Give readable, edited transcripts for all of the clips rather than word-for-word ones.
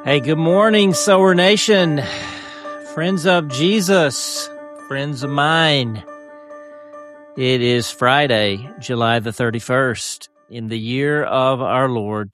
Hey, good morning, Sower Nation, friends of Jesus, friends of mine. It is Friday, July the 31st, in the year of our Lord,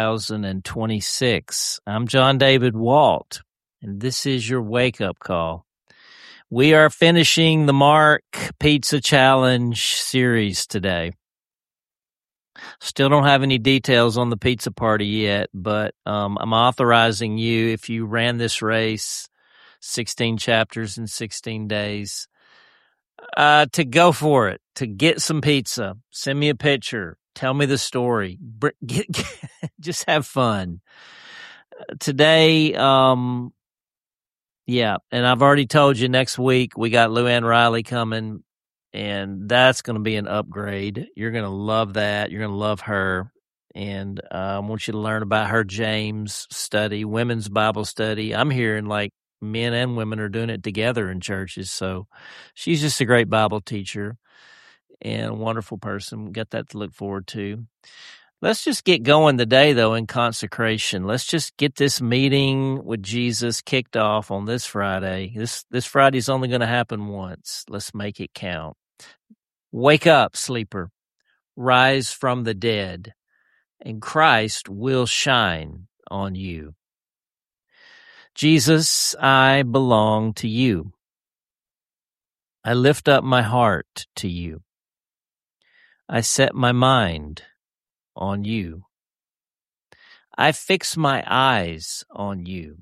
2026. I'm John David Walt, and this is your wake-up call. We are finishing the Mark Pizza Challenge series today. Still don't have any details on the pizza party yet, but I'm authorizing you, if you ran this race, 16 chapters in 16 days, to go for it, to get some pizza. Send me a picture. Tell me the story. Just have fun. Today, and I've already told you next week we got Luann Riley coming. And that's going to be an upgrade. You're going to love that. You're going to love her. And I want you to learn about her James study, women's Bible study. I'm hearing like men and women are doing it together in churches. So she's just a great Bible teacher and a wonderful person. Got that to look forward to. Let's just get going today, though, in consecration. Let's just get this meeting with Jesus kicked off on this Friday. This Friday's only going to happen once. Let's make it count. Wake up, sleeper. Rise from the dead, and Christ will shine on you. Jesus, I belong to you. I lift up my heart to you. I set my mind on you. I fix my eyes on you.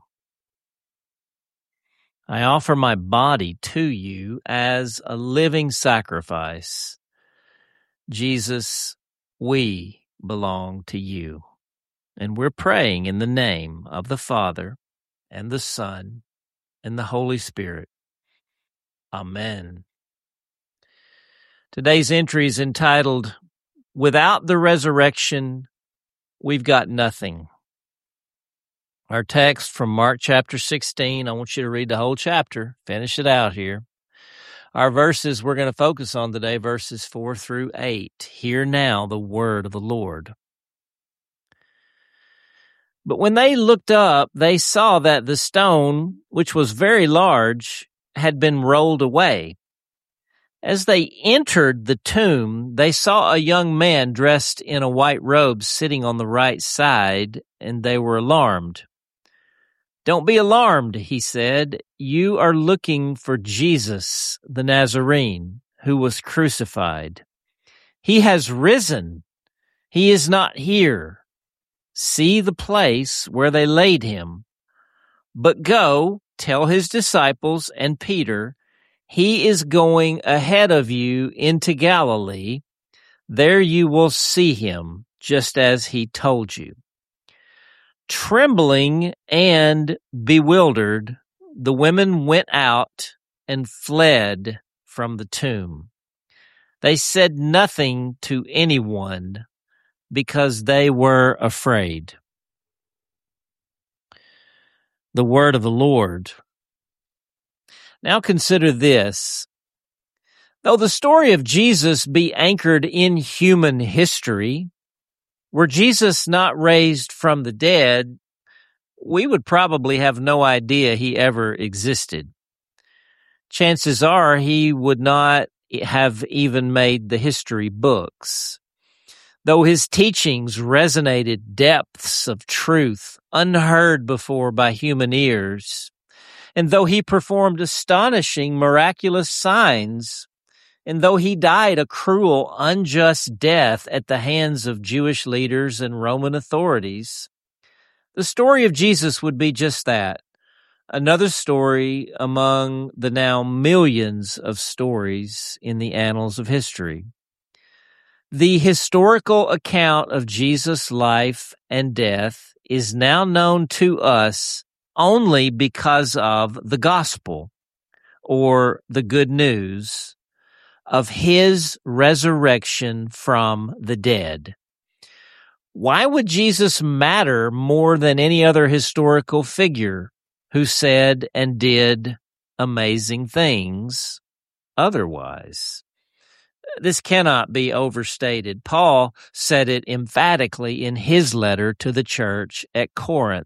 I offer my body to you as a living sacrifice. Jesus, we belong to you. And we're praying in the name of the Father and the Son and the Holy Spirit. Amen. Today's entry is entitled, Without the Resurrection, We've Got Nothing. Our text from Mark chapter 16, I want you to read the whole chapter, finish it out here. Our verses we're going to focus on today, verses 4 through 8. Hear now the word of the Lord. But when they looked up, they saw that the stone, which was very large, had been rolled away. As they entered the tomb, they saw a young man dressed in a white robe sitting on the right side, and they were alarmed. Don't be alarmed, he said. You are looking for Jesus, the Nazarene, who was crucified. He has risen. He is not here. See the place where they laid him. But go, tell his disciples and Peter, he is going ahead of you into Galilee. There you will see him, just as he told you. Trembling and bewildered, the women went out and fled from the tomb. They said nothing to anyone because they were afraid. The word of the Lord. Now consider this. Though the story of Jesus be anchored in human history, were Jesus not raised from the dead, we would probably have no idea he ever existed. Chances are he would not have even made the history books. Though his teachings resonated depths of truth unheard before by human ears, and though he performed astonishing, miraculous signs, and though he died a cruel, unjust death at the hands of Jewish leaders and Roman authorities, the story of Jesus would be just that, another story among the now millions of stories in the annals of history. The historical account of Jesus' life and death is now known to us only because of the gospel, or the good news, of his resurrection from the dead. Why would Jesus matter more than any other historical figure who said and did amazing things otherwise? This cannot be overstated. Paul said it emphatically in his letter to the church at Corinth.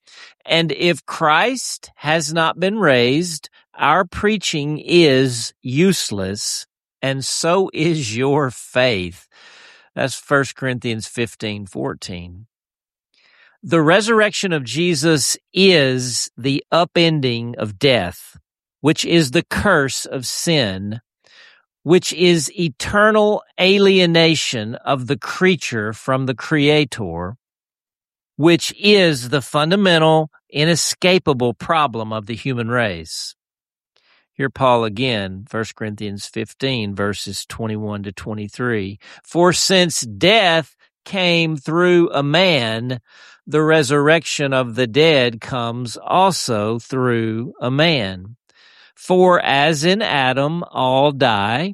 And if Christ has not been raised, our preaching is useless, and so is your faith. That's 1 Corinthians 15:14. The resurrection of Jesus is the upending of death, which is the curse of sin, which is eternal alienation of the creature from the Creator, which is the fundamental, inescapable problem of the human race. Here Paul again, 1 Corinthians 15, verses 21 to 23. For since death came through a man, the resurrection of the dead comes also through a man. For as in Adam all die,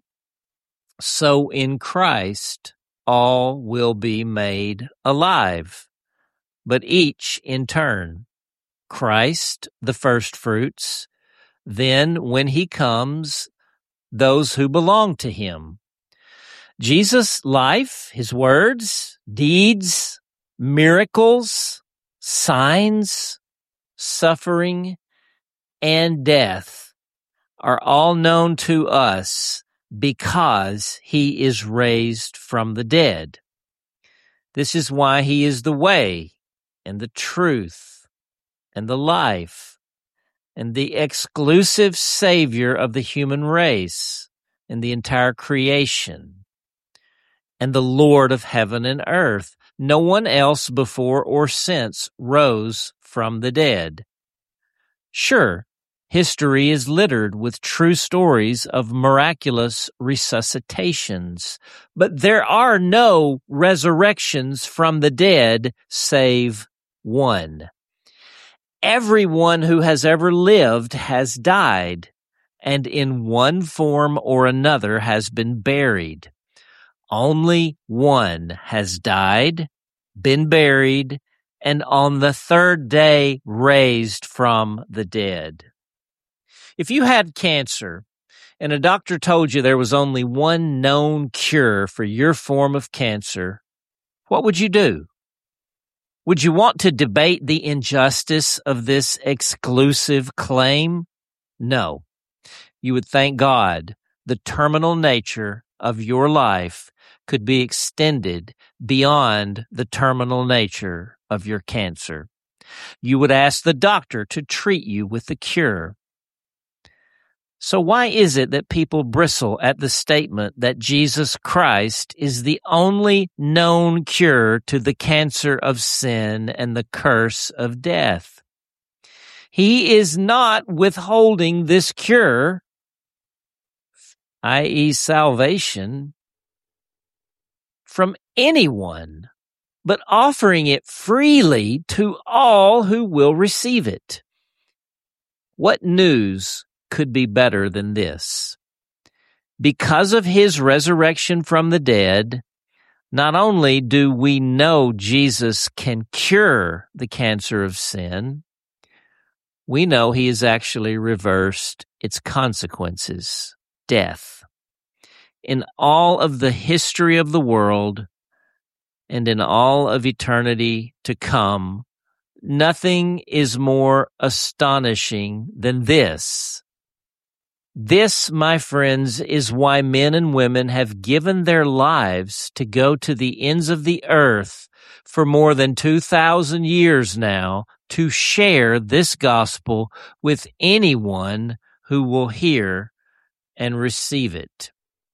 so in Christ all will be made alive, but each in turn. Christ, the firstfruits, then when he comes, those who belong to him. Jesus' life, his words, deeds, miracles, signs, suffering, and death are all known to us because he is raised from the dead. This is why he is the way and the truth and the life and the exclusive Savior of the human race and the entire creation and the Lord of heaven and earth. No one else before or since rose from the dead. Sure, history is littered with true stories of miraculous resuscitations, but there are no resurrections from the dead save one. Everyone who has ever lived has died, and in one form or another has been buried. Only one has died, been buried, and on the third day raised from the dead. If you had cancer and a doctor told you there was only one known cure for your form of cancer, what would you do? Would you want to debate the injustice of this exclusive claim? No. You would thank God the terminal nature of your life could be extended beyond the terminal nature of your cancer. You would ask the doctor to treat you with the cure. So why is it that people bristle at the statement that Jesus Christ is the only known cure to the cancer of sin and the curse of death? He is not withholding this cure, i.e. salvation, from anyone, but offering it freely to all who will receive it. What news could be better than this? Because of his resurrection from the dead, not only do we know Jesus can cure the cancer of sin, we know he has actually reversed its consequences, death. In all of the history of the world and in all of eternity to come, nothing is more astonishing than this. This, my friends, is why men and women have given their lives to go to the ends of the earth for more than 2,000 years now to share this gospel with anyone who will hear and receive it.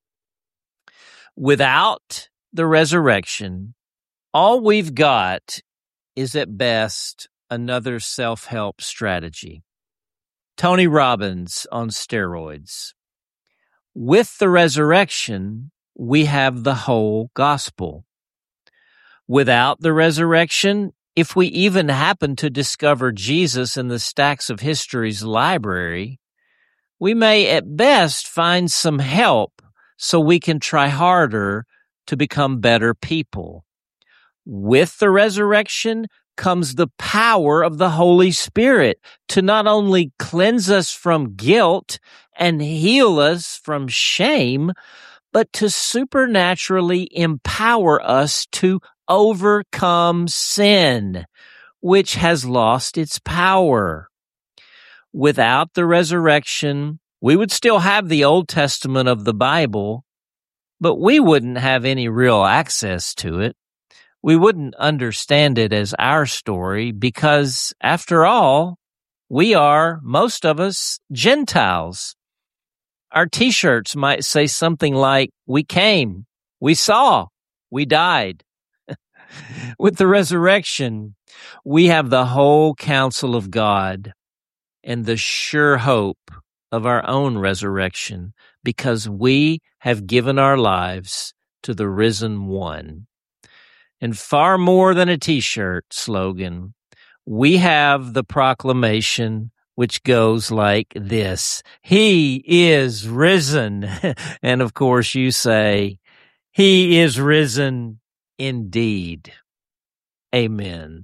Without the resurrection, all we've got is at best another self-help strategy. Tony Robbins on steroids. With the resurrection, we have the whole gospel. Without the resurrection, if we even happen to discover Jesus in the stacks of history's library, we may at best find some help so we can try harder to become better people. With the resurrection comes the power of the Holy Spirit to not only cleanse us from guilt and heal us from shame, but to supernaturally empower us to overcome sin. which has lost its power. Without the resurrection, we would still have the Old Testament of the Bible, but we wouldn't have any real access to it. We wouldn't understand it as our story because, after all, we are, most of us, Gentiles. Our t-shirts might say something like, we came, we saw, we died. With the resurrection, we have the whole counsel of God and the sure hope of our own resurrection because we have given our lives to the risen one. And far more than a t-shirt slogan, we have the proclamation which goes like this: He is risen. And of course you say, He is risen indeed. Amen.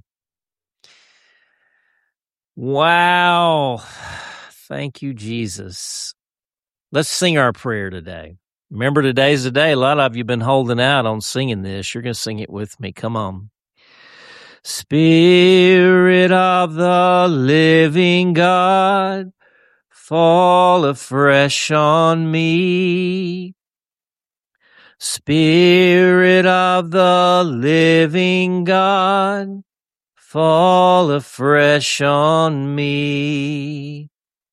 Wow. Thank you, Jesus. Let's sing our prayer today. Remember, today's the day. A lot of you have been holding out on singing this. You're going to sing it with me. Come on. Spirit of the living God, fall afresh on me. Spirit of the living God, fall afresh on me.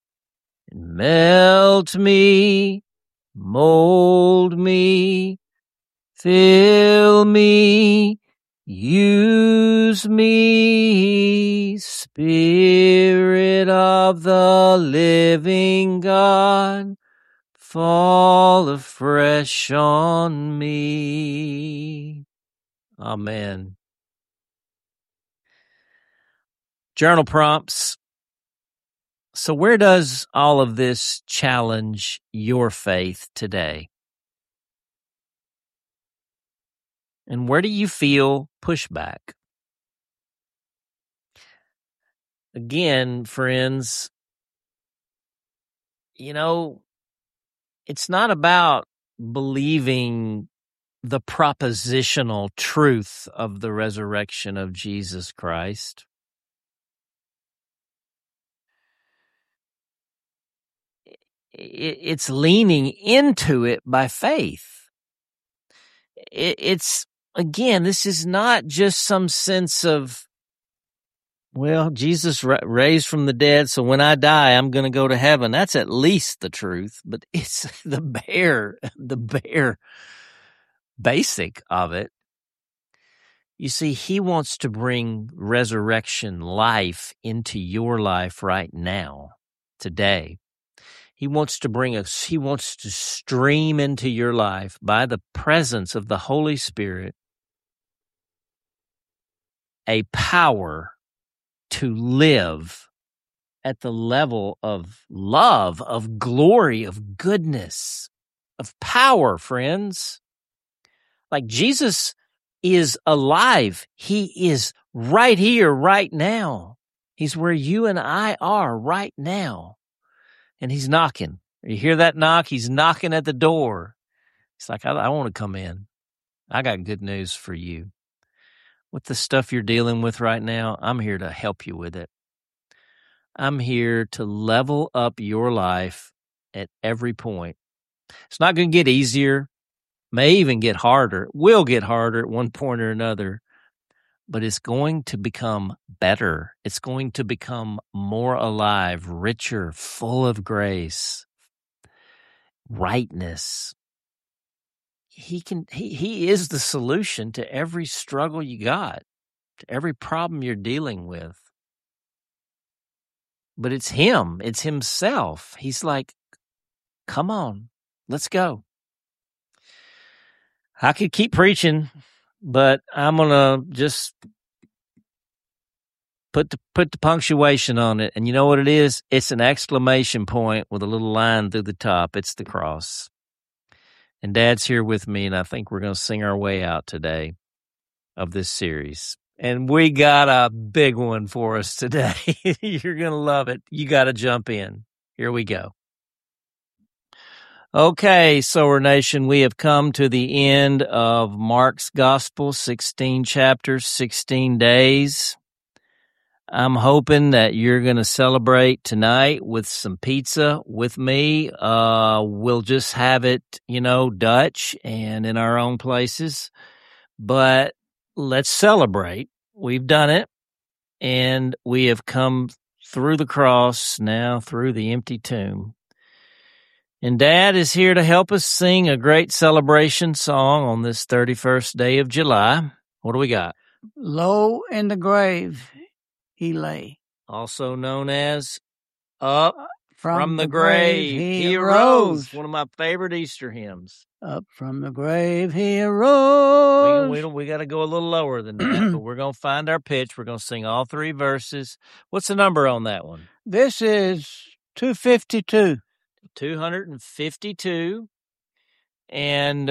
Melt me, mold me, fill me, use me. Spirit of the living God, fall afresh on me. Amen. Journal prompts. So where does all of this challenge your faith today? And where do you feel pushback? Again, friends, it's not about believing the propositional truth of the resurrection of Jesus Christ. It's leaning into it by faith. It's, again, this is not just some sense of, well, Jesus raised from the dead, so when I die, I'm going to go to heaven. That's at least the truth, but it's the bare basic of it. You see, He wants to bring resurrection life into your life right now, today. He wants to stream into your life by the presence of the Holy Spirit a power to live at the level of love, of glory, of goodness, of power, friends. Like Jesus is alive. He is right here, right now. He's where you and I are right now. And He's knocking. You hear that knock? He's knocking at the door. He's like, I want to come in. I got good news for you. With the stuff you're dealing with right now, I'm here to help you with it. I'm here to level up your life at every point. It's not going to get easier, may even get harder. It will get harder at one point or another, but it's going to become better. It's going to become more alive, richer, full of grace, rightness. He is the solution to every struggle you got, to every problem you're dealing with. But it's Him. It's Himself. He's like, come on, let's go. I could keep preaching, but I'm going to just put the punctuation on it. And you know what it is? It's an exclamation point with a little line through the top. It's the cross. And Dad's here with me, and I think we're going to sing our way out today of this series. And we got a big one for us today. You're going to love it. You got to jump in. Here we go. Okay, Sower Nation, we have come to the end of Mark's Gospel, 16 chapters, 16 days. I'm hoping that you're going to celebrate tonight with some pizza with me. We'll just have it, Dutch and in our own places. But let's celebrate. We've done it, and we have come through the cross, now through the empty tomb. And Dad is here to help us sing a great celebration song on this 31st day of July. What do we got? Low in the grave he lay. Also known as Up From the Grave He Arose. One of my favorite Easter hymns. Up from the grave he arose. We got to go a little lower than that, but we're going to find our pitch. We're going to sing all three verses. What's the number on that one? This is 252. 252. And,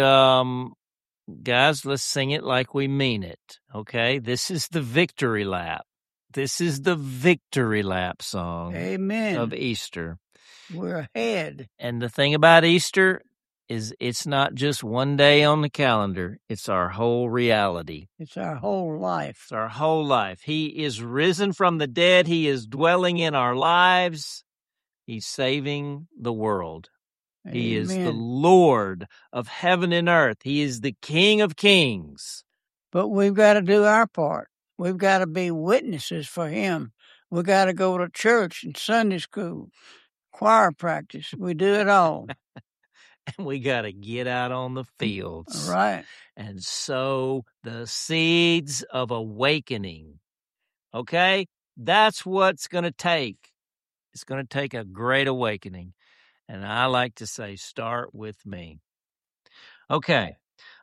guys, let's sing it like we mean it, okay? This is the victory lap. This is the victory lap song. Amen. Of Easter. We're ahead. And the thing about Easter is it's not just one day on the calendar. It's our whole reality. It's our whole life. It's our whole life. He is risen from the dead. He is dwelling in our lives. He's saving the world. Amen. He is the Lord of heaven and earth. He is the King of kings. But we've got to do our part. We've got to be witnesses for him. We've got to go to church and Sunday school, choir practice. We do it all. And we got to get out on the fields. Right. And sow the seeds of awakening. Okay? That's what's going to take. It's going to take a great awakening. And I like to say, start with me. Okay.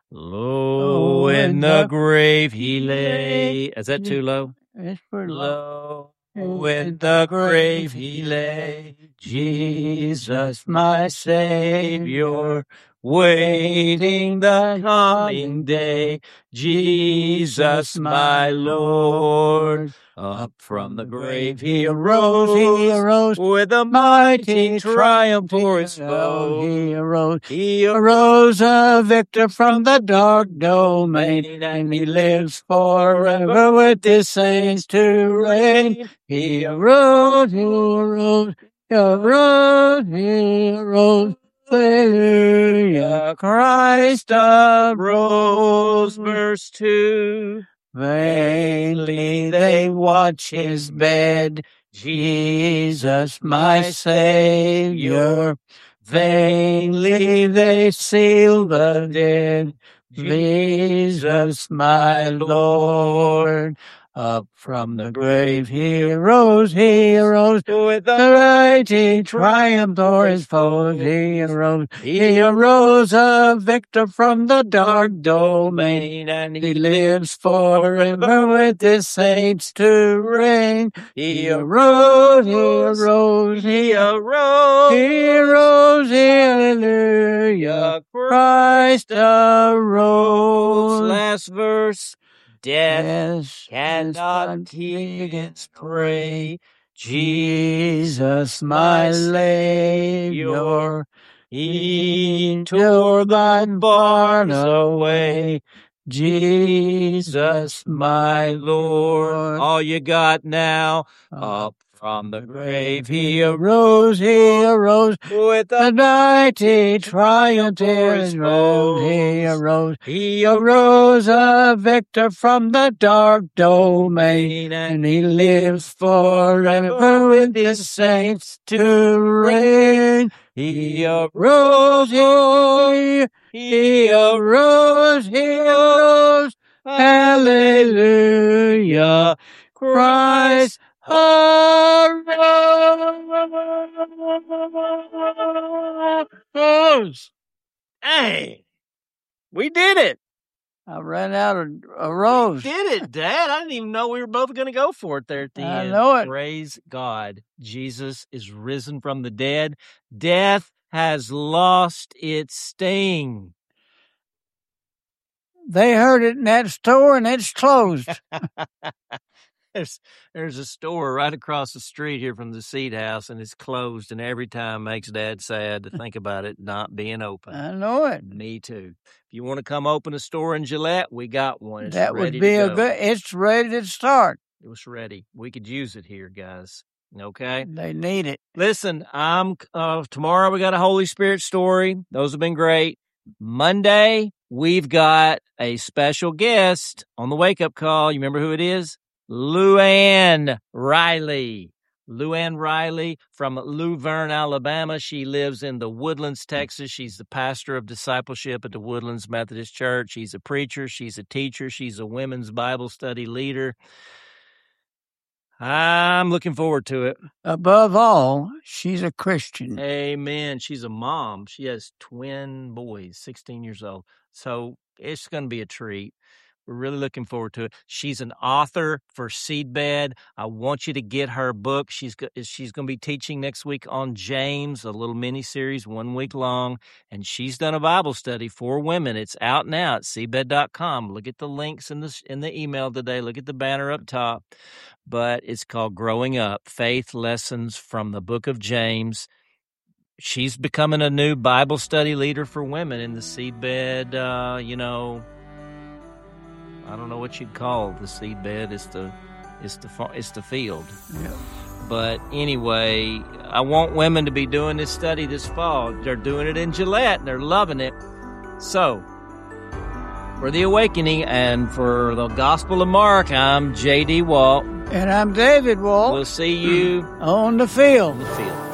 Low in the grave he lay. Is that too low? It's pretty low. Low in the grave he lay. Jesus, my Savior, waiting the coming day. Jesus, my Lord. Up from the grave he arose, with a mighty triumph for his foe. He arose a victor from the dark domain, and he lives forever with his saints to reign. He arose, he arose, he arose, he arose. Hallelujah, Christ arose. Verse 2. Vainly they watch his bed, Jesus my Savior. Vainly they seal the dead, Jesus my Lord. Up from the grave he arose, with a mighty triumph o'er his foes. He arose a victor from the dark domain, and he lives forever with his saints to reign. He arose, he arose, he arose, he arose, hallelujah, Christ arose. Last verse. Death cannot keep its prey. Jesus, my Savior, he tore thy bars away. Jesus, my Lord. All you got now. Up from the grave he arose, with a mighty triumph o'er his foes. He arose a victor from the dark domain, and he lives forever with his saints to reign. He arose, he arose, hallelujah, Christ arose. Hey, we did it. I ran out of a rose. We did it, Dad. I didn't even know we were both going to go for it there at the end. I know it. Praise God. Jesus is risen from the dead. Death has lost its sting. They heard it in that store and it's closed. There's a store right across the street here from the Seed House, and it's closed, and every time makes Dad sad to think about it not being open. I know it. Me too. If you want to come open a store in Gillette, we got one. It's that ready would be to go. it's ready to start. It was ready. We could use it here, guys. Okay? They need it. Listen, tomorrow we got a Holy Spirit story. Those have been great. Monday, we've got a special guest on the wake-up call. You remember who it is? Luann Riley. Luann Riley from Luverne, Alabama. She lives in the Woodlands, Texas. She's the pastor of discipleship at the Woodlands Methodist Church. She's a preacher. She's a teacher. She's a women's Bible study leader. I'm looking forward to it. Above all, she's a Christian. Amen. She's a mom. She has twin boys, 16 years old. So it's going to be a treat. We're really looking forward to it. She's an author for Seedbed. I want you to get her book. She's going to be teaching next week on James, a little mini-series, 1 week long. And she's done a Bible study for women. It's out now at seedbed.com. Look at the links in the email today. Look at the banner up top. But it's called Growing Up, Faith Lessons from the Book of James. She's becoming a new Bible study leader for women in the Seedbed, I don't know what you'd call the seedbed. It's the field. Yeah. But anyway, I want women to be doing this study this fall. They're doing it in Gillette, and they're loving it. So, for The Awakening and for the Gospel of Mark, I'm J.D. Walt. And I'm David Walt. We'll see you on the field. on the field.